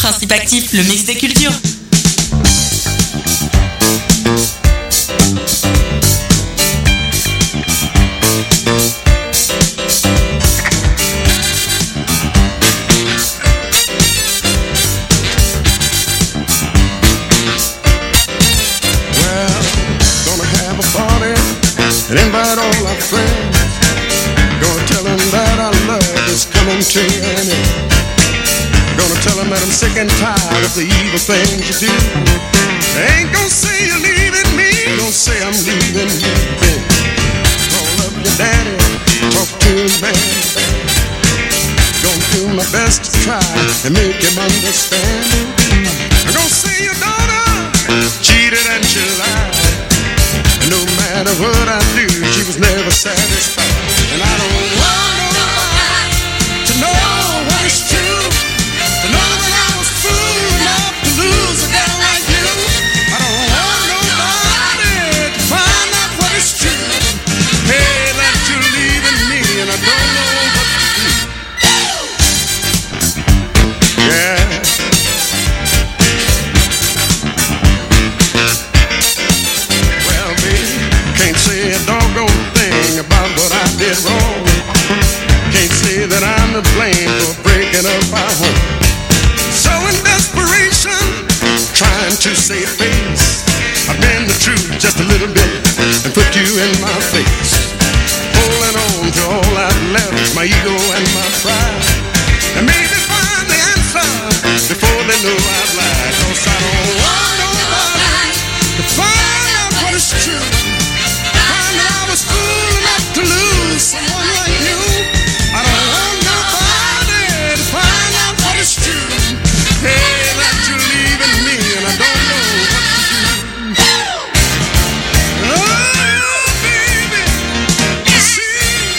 Principe Actif, le mix des cultures. And invite all our friends. Gonna tell them that our love is coming to an end. Gonna tell them that I'm sick and tired of the evil things you do. I ain't gonna say you're leaving me, gonna say I'm leaving you. Call up your daddy, talk to him, man. Gonna do my best to try and make him understand. I'm gonna say your daughter cheated and she lied. No matter what I do, she was never satisfied. And I don't want nobody to know what is true. To know that I was fool enough to lose a girl like you. I don't want nobody to find out what is true. Hey, that you're leaving me and I don't know what to do. Yeah. Can't say a doggone thing about what I did wrong. Can't say that I'm to blame for breaking up our home. So in desperation, trying to save face, I bend the truth just a little bit and put you in my face. Holding on to all I've left, my ego and my pride. And maybe find the answer before they know I've lied. 'Cause I don't want nobody to find out what is true. I was fool enough to lose someone like you. I don't want nobody to find out what is true. Hey, that you're leaving me and I don't know what to do. Oh, baby, you see,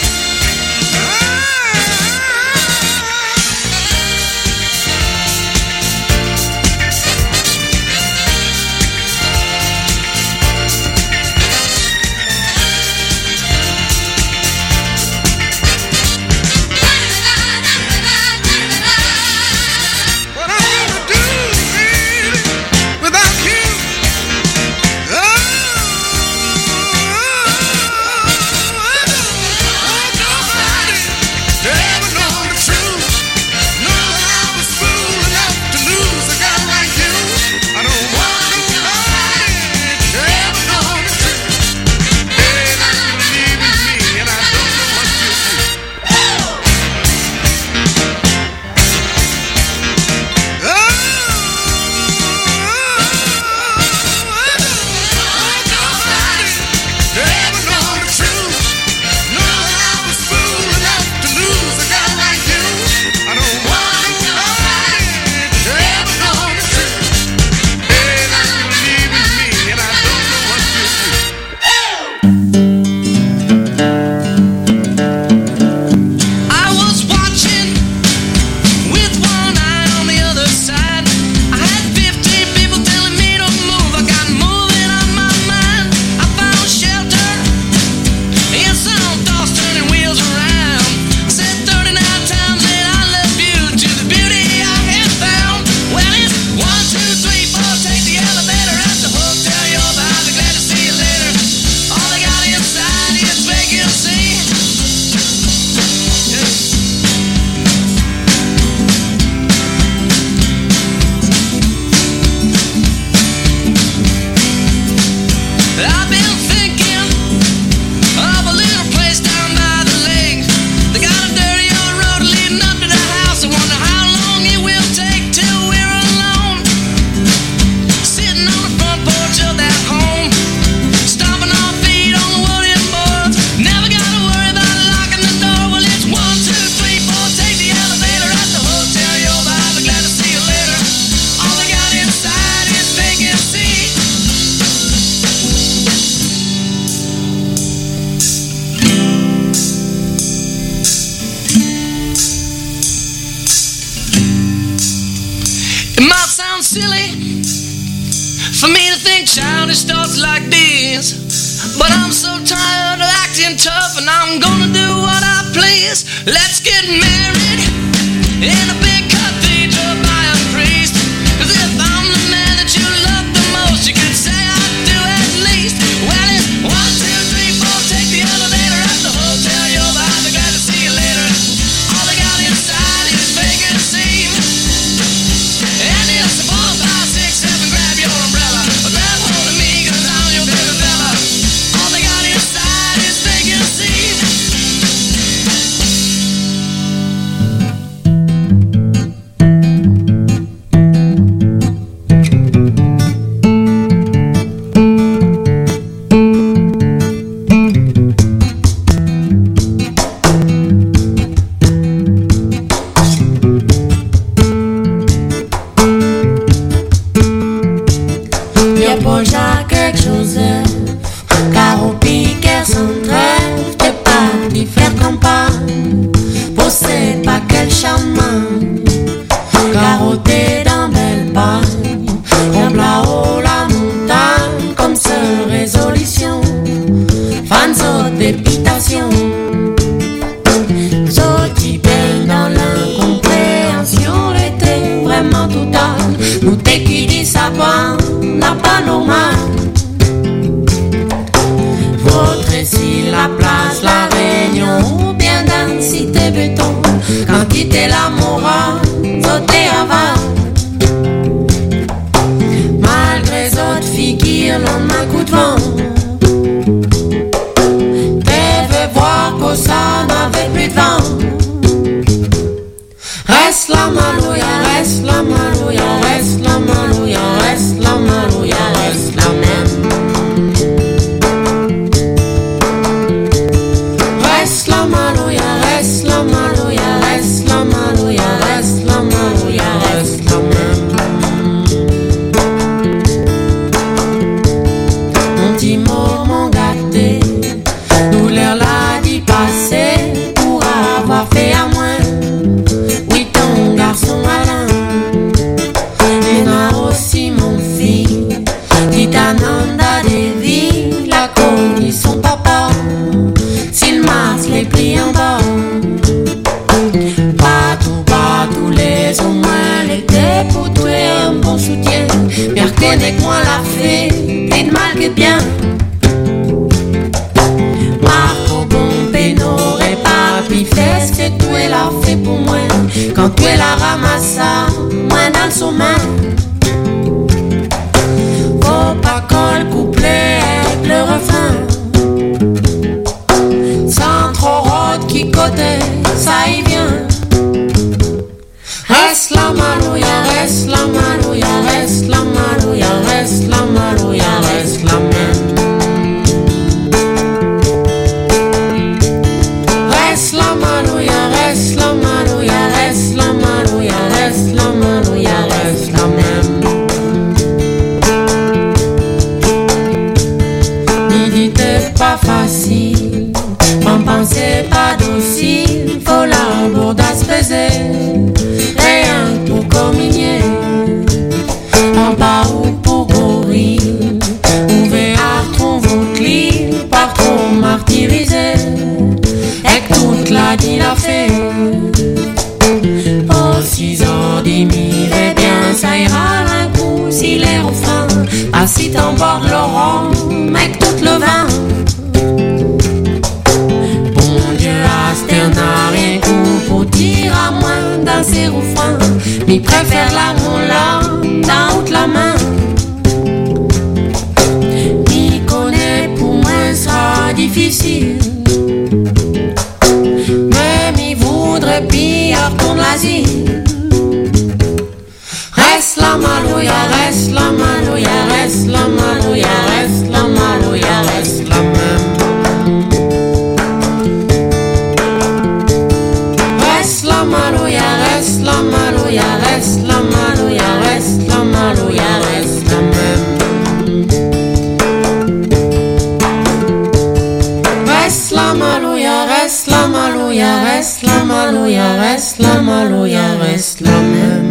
childish thoughts like these, but I'm so tired of acting tough, and I'm gonna do what I please. Let's get married in a big cathedral by a priest. ça n'avait plus de vent. Reste la malouya, reste la malouya, reste la malouya, reste la malouya, reste la même. Reste la malouya, reste la malouya, reste la malouya, reste la malouya, reste la même. Mon petit moment gâté, douleur l'a dit passer pour avoir fait à moins. Oui, ton garçon malin, il a aussi mon fils, dit Ananda Devi, l'a connu son papa. S'il masse les plis en bas, pas tous les au moins l'été pour tuer un bon soutien. Mais reconnais-moi la fée, t'es de mal que bien. Marco Bombé n'aurait pas pu faire ce que tu es là fait pour moi. Quand tu es la ramassa, moi dans son main. Faut pas qu'on le couplet avec le refrain. Sans trop rôde qui côté, ça y vient. Reste la malouya, reste la malouya, reste la malouya, reste la malouya, reste la même. Reste la malouya, reste la malouya, reste la malouya, reste la malouya, reste la même. Midi t'es pas facile, m'en pensez pas docile, faut la bourdasse baiser. Rien pour communier, en bas ou pour gorille, ouvert trouve votre lit, par trop martyrisé, et toute la dit la fait. Pour 6 ans, 10 000, eh bien ça ira un coup si les refrains, assis en bord de l'orange, mec tout le vin. Bon Dieu, Asterna, rien coup pour dire à moins dans ses refrains, mais préfère la moula dans toute la main. M'y connaît pour moi sera difficile, mais m'y voudrait bien retourner l'asile. Reste la malouya, reste la malouya, reste la malouya, reste la malouya, reste la même. Reste la malouya, reste la malouya, reste la malouya, reste la malouya, reste la même. Reste la malouya, reste la malouya, reste la malouya, reste la malouya, reste la même.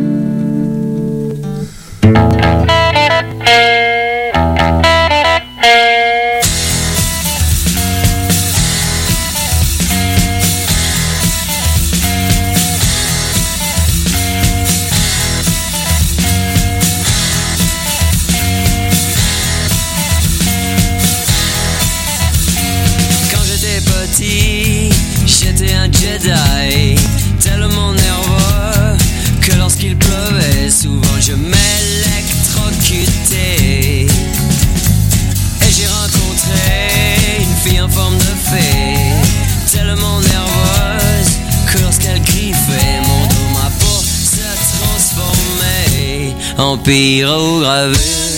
J'étais un Jedi, tellement nerveux que lorsqu'il pleuvait, souvent je m'électrocutais. Et j'ai rencontré une fille en forme de fée, tellement nerveuse que lorsqu'elle griffait mon dos, ma peau se transformait en pyrogravure.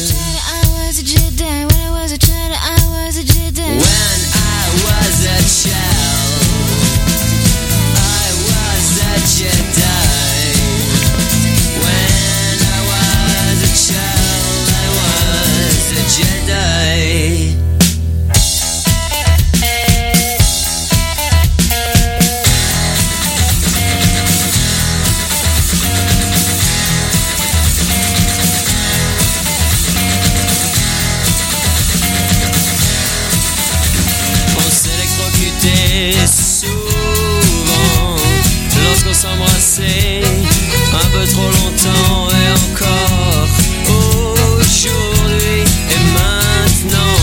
Souvent, lorsqu'on s'embrassait un peu trop longtemps, et encore aujourd'hui et maintenant.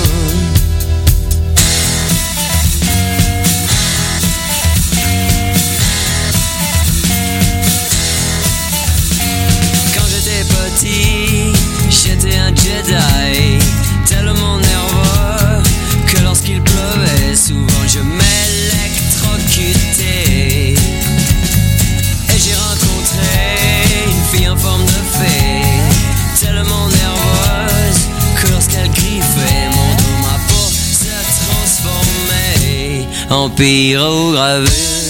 Quand j'étais petit, j'étais un Jedi, tellement nerveux que lorsqu'il pleuvait, souvent je m'électrocutais. vampire au gravé.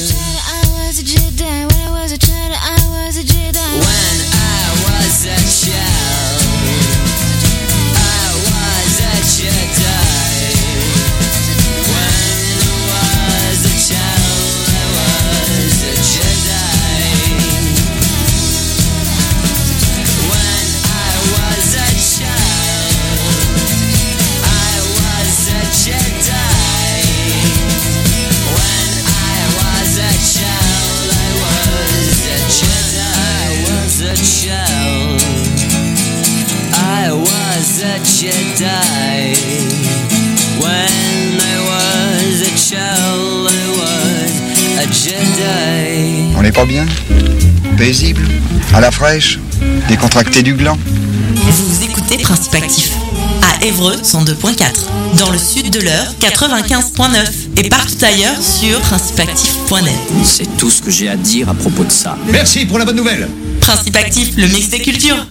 Jedi. When I was a child, I was a Jedi. On n'est pas bien? Paisible? À la fraîche? Décontracté du gland? Vous écoutez Principe Actif à Évreux 102.4, dans le sud de l'Eure 95.9 et partout ailleurs sur principeactif.net. C'est tout ce que j'ai à dire à propos de ça. Merci pour la bonne nouvelle. Principe Actif, le mix des cultures.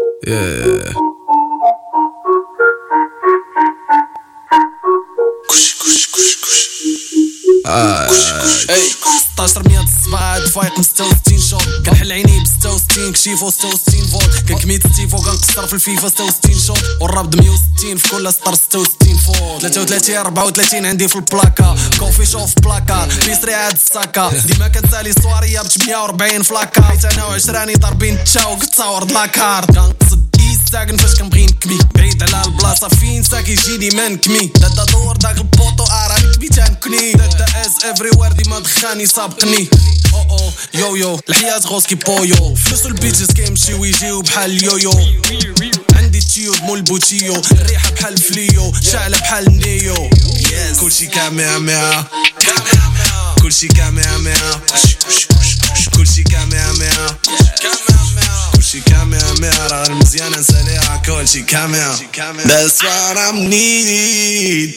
اي 16 صباع فايق مستوى 60 شوط كنحل عيني ب 66 كشيفو 66 فولت كنكميت ستيفو كنقصر في الفيفا 66 شوط والرابط 160 في كل سطر 66 فولت 33 34 عندي في البلاكا كوفي شوف بلاكار بيسري عاد الساكا ديما كنسالي سواريه ب 140 فلاكا حيت انا وعشراني ضاربين تشاو كتصاور لاكار كنقصد ساكن فاش كنبغي نكمي بعيد على البلاصه فين ساكي يجيني ما نكمي دادا دور داك البوطو راني كبيت انكني دادا اس افري وير ديما دخاني سابقني او يو يو الحياه غوسكي بويو فلوس البيتشز كيمشيو ويجيو بحال اليويو عندي تيود مول بوتيو الريحه بحال فليو شاعله بحال نيو كلشي كاميرا ميرا كلشي كاميرا ميرا كلشي كاميرا ميرا كلشي كاميرا راه مزيانه نساليها كلشي كاميرا That's what I need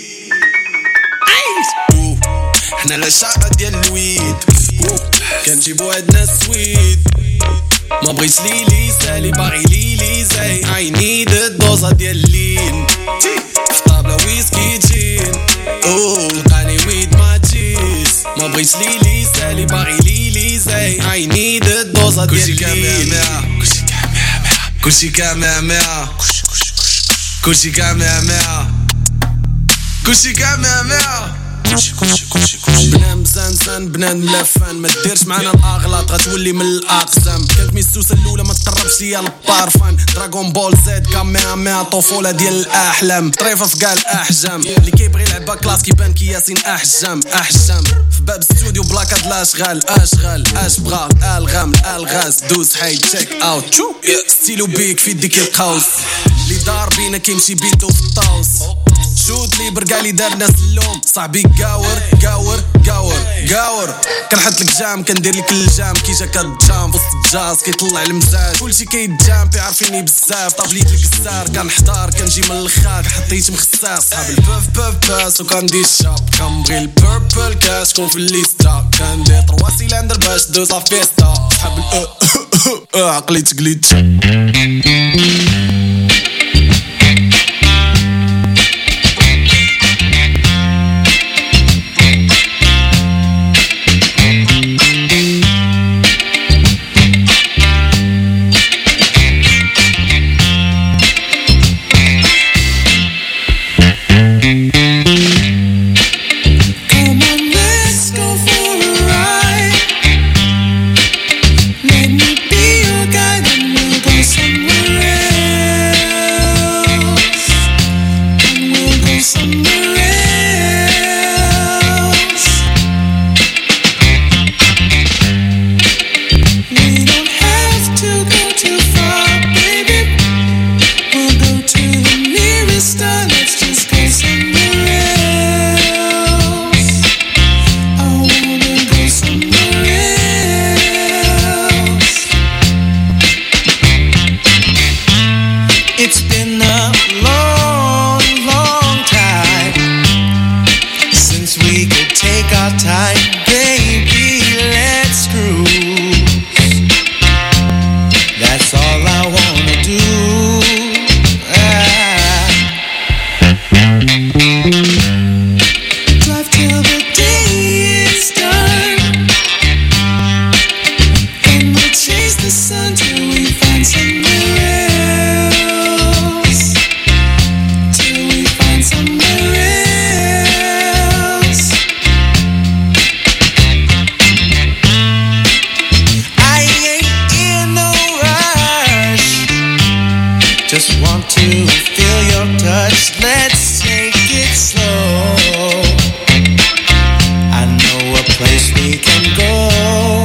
حنا العشاقة ديال الويد كنجيبو عندنا السويد ما بغيتش ليلي سالي باغي ليلي زي I need الدوزة ديال اللين في طابلة ويسكي جين لقاني ويد ما تجيش ما بغيتش ليلي سالي باغي ليلي زي I need الدوزة ديال اللين كلشي كاميرا كلشي كاميرا كلشي كاميرا بنان مزنزن بنان ملفان ما ديرش معنا الاغلاط غتولي من الاقسام كانت ميسوسه الاولى ما تقربش ليا البارفان دراغون بول زد كاميرا طفوله ديال الاحلام طريفه في كاع الاحجام اللي كيبغي يلعبها كلاس كيبان كي ياسين احجام في باب ستوديو بلاكاد الاشغال اش بغا الالغام الالغاز دوز حي تشيك اوت شو ستيلو بيك في ديك القوس اللي دار بينا كيمشي بيتو في الطاوس شوت لي برقالي دار ناس اللوم صاحبي قاور كنحط لك جام كندير لك الجام كي جا كتجام وسط الجاز كيطلع المزاج كلشي كيتجام عارفيني بزاف طابليت الكسار كنحضر كنجي من الخاك حطيت مخساس صحاب البوف باس وكندير الشاب كنبغي البيربل كاش كون في الليستا كندير 3 سيلندر باش دوز لافيستا صحاب عقلي تقليد Let me be your guide and we'll go somewhere else. to feel your touch. Let's take it slow. I know a place we can go.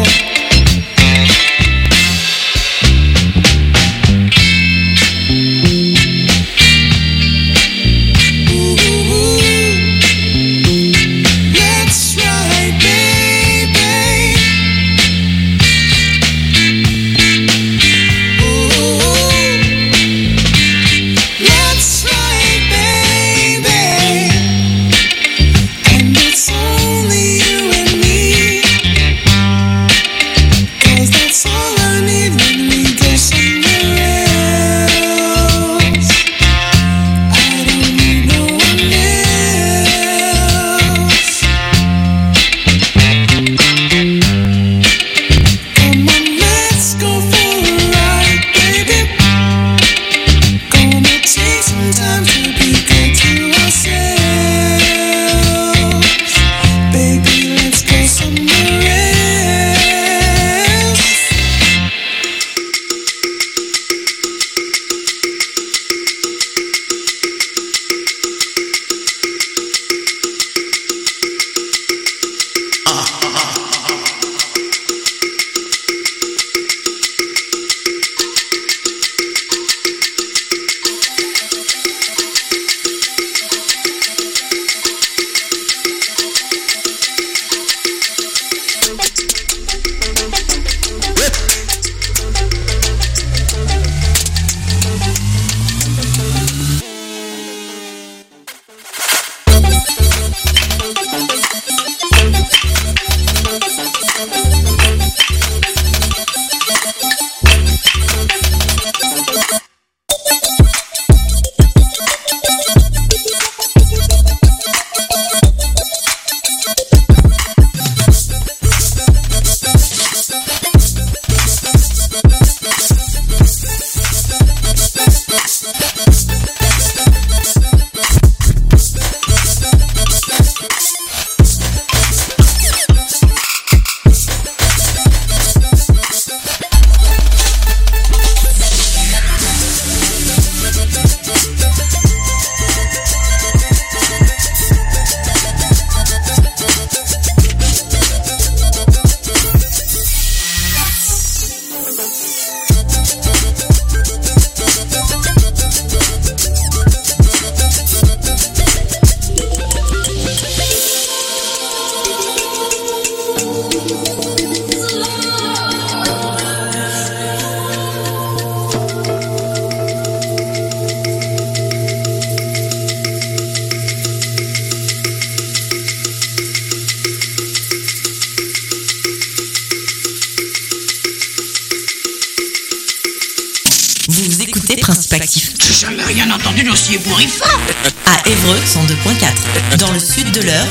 Principe Actif. J'ai jamais rien entendu d'aussi ébouriffant. À Évreux 102.4, dans le sud de l'heure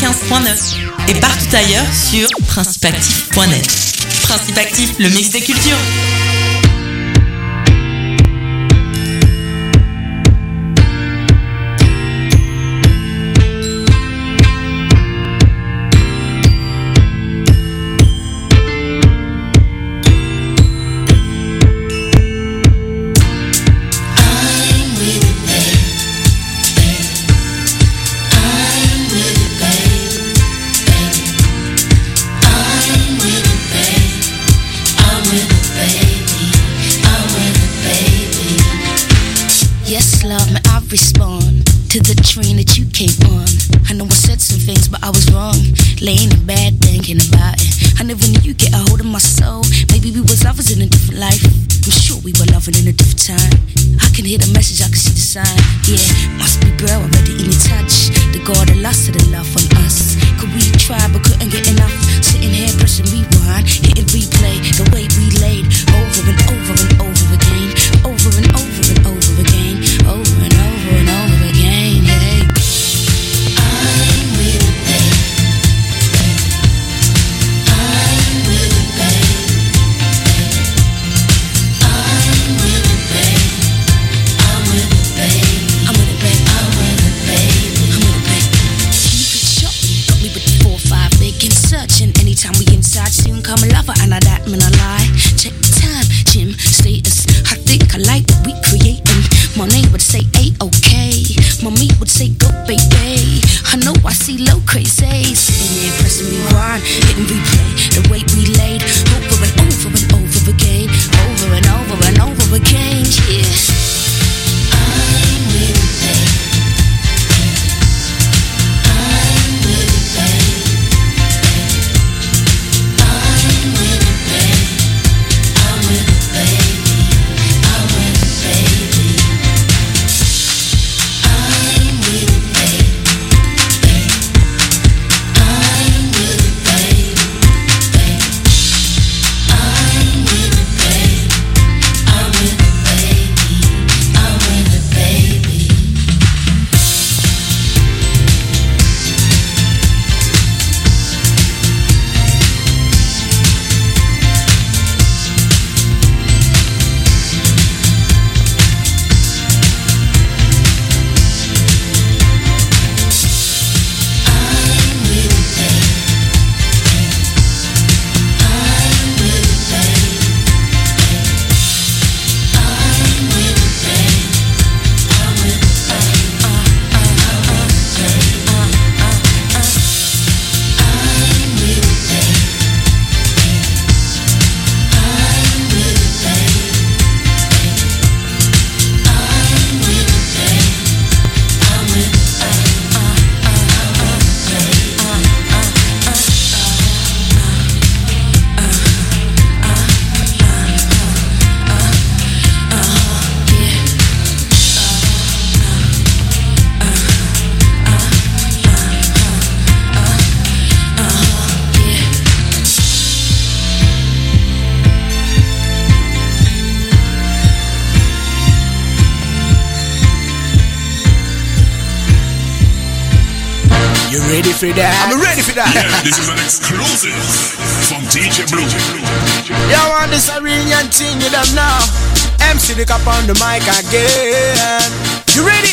95.9 et partout ailleurs sur principeactif.net. Principe Actif, le mix des cultures. To the train that you came on. I know I said some things, but I was wrong. Laying in bed, thinking about it. I never knew you'd get a hold of my soul. Maybe we was lovers in a different life. I'm sure we were loving in a different time. I can hear the message, I can see the sign. Yeah, must be bro, I read it in your touch. The God that lost to the love on us. Could we try, but couldn't get enough. Sitting here pressing rewind, hitting replay. The way we laid over and over and over again. Over and over and over again. Over and over and over again. Hey. I'm with you, babe. I'm with you, babe. I'm with you, babe. I'm with you, babe. I'm with you, babe. I'm with you, babe. I'm with you, babe. Keep it short, got me with the 4 or 5 making search. And anytime we inside, soon come a lover, and I that man I lie. Check the time, gym status. I think I like what we creating. My neighbor rewind, hit and replay the way we laid over and over and over again, over and over and over again. Yeah, I'm with you, babe. I'm with you, babe. I'm with you, babe. I'm with you, baby. I'm with you, baby. I'm with you, babe. I'm with you, babe. I'm with you, babe. I'm with you, baby. I'm with you, baby. You ready for that? I'm ready for that. Yeah, this is an exclusive from DJ Blue. You want this Iranian thing, you don't know. MC Dick up on the mic again. You ready?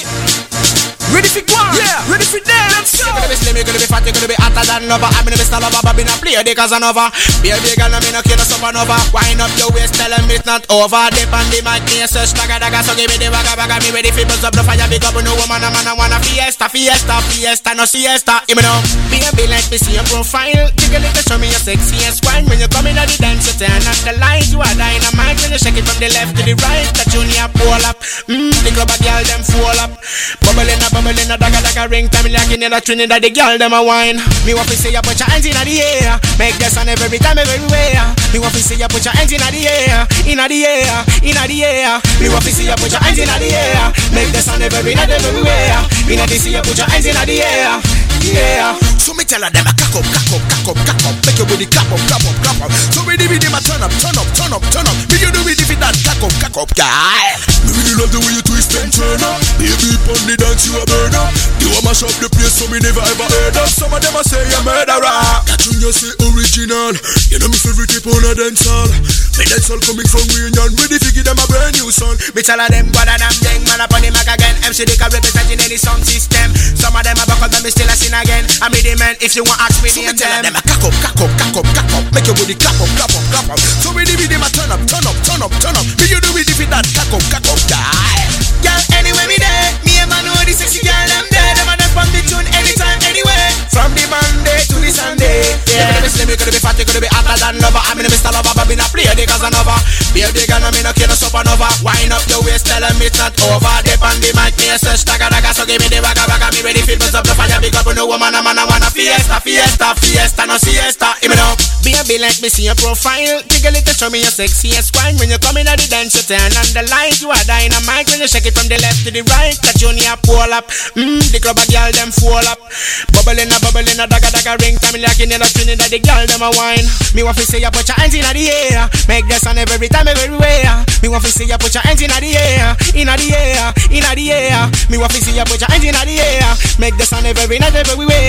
Ready for one? Yeah, ready for that? Let's go. You're gonna be slim, you're gonna be fat, you're gonna be hotter than lover. I'm gonna be star lover, but be not play the Casanova. Be a big girl, I'm in a kid of supernova. Wind up your waist, tell them it's not over. Dip on the mic, me a search, daga daga. So give me the waga waga, me ready for buzz up the fire. Big up, no woman, a man, I wanna fiesta, fiesta, fiesta, no siesta. You know, be like me, see your profile. Take a little, show me your sexiest wine. When you come in at the dance, you turn up the light. You are dynamite when you shake it from the left to the right. The junior pull up, the club a girl them fall up. Bubbling a daga daga ring. Time like in the Trinidad, the girl them a wine. Me want to see you put your hands in the air. Make the sun every time, everywhere. Me want to see you put your hands in the air, in the air, in the air. Me want to see you put your hands in the air. Make the sun every night, everywhere. Me want to see you put your hands in the air. Yeah. So me tell them a cock up, cock up, cock up, cock up. Make your body clap up, clap up, clap up. So we do with them a turn up, turn up, turn up, turn up. Me you do with it that cock up, guy. Me really love the way you twist and turn up. Baby, on the dance you a burn up. You a mash up the place so me never ever heard of. Some of them a say you're murderer. That when you say original, you know me favorite tip on a dance hall. Me dance all coming from Union, ready to give them a brand new song. Me tell them what a damn thing, man up on the mic again. MC Dick a representing any sound system. Some of them a buckle, but me still a sin again. I'm the man if you want ask me so name them. Cock up, cock up, cock up, cock up. Make your body clap up, clap up, clap up. So we do with them a turn up, turn up, turn up, turn up. Me you do with it that cock up, guy. Girl, anyway me there, me and man know the sexy girl them there. Them a dance from the tune anytime, anywhere. From the Monday to the Sunday. Yeah, you could be slim, you could be fat, you could be hotter than lover. I'm in the Mr. Lover, but me not play the Casanova. Be a big girl, I'm in a kid of supernova. Wind up your waist, tell them it's not over. Dip on the mic, me a search, daga daga. So give me the waga waga, me ready for buzz up the fire. Big up, no woman, a man, I wanna fiesta, fiesta, fiesta, no siesta. You know, be like me, see your profile. Take a little, show me your sexiest wine. When you come in at the dance, you turn on the light. You are dynamite when you shake it from the left to the right. The junior pull up, the club a girl them fall up. Bubbling a daga daga ring. Time like in the Trinidad, the girl them a wine. Me want to see you put your hands in the air. Make the sun every time, everywhere. Me want to see you put your hands in the air, in the air, in the air. Me want to see you put your hands in the air. Make the sun every night, everywhere.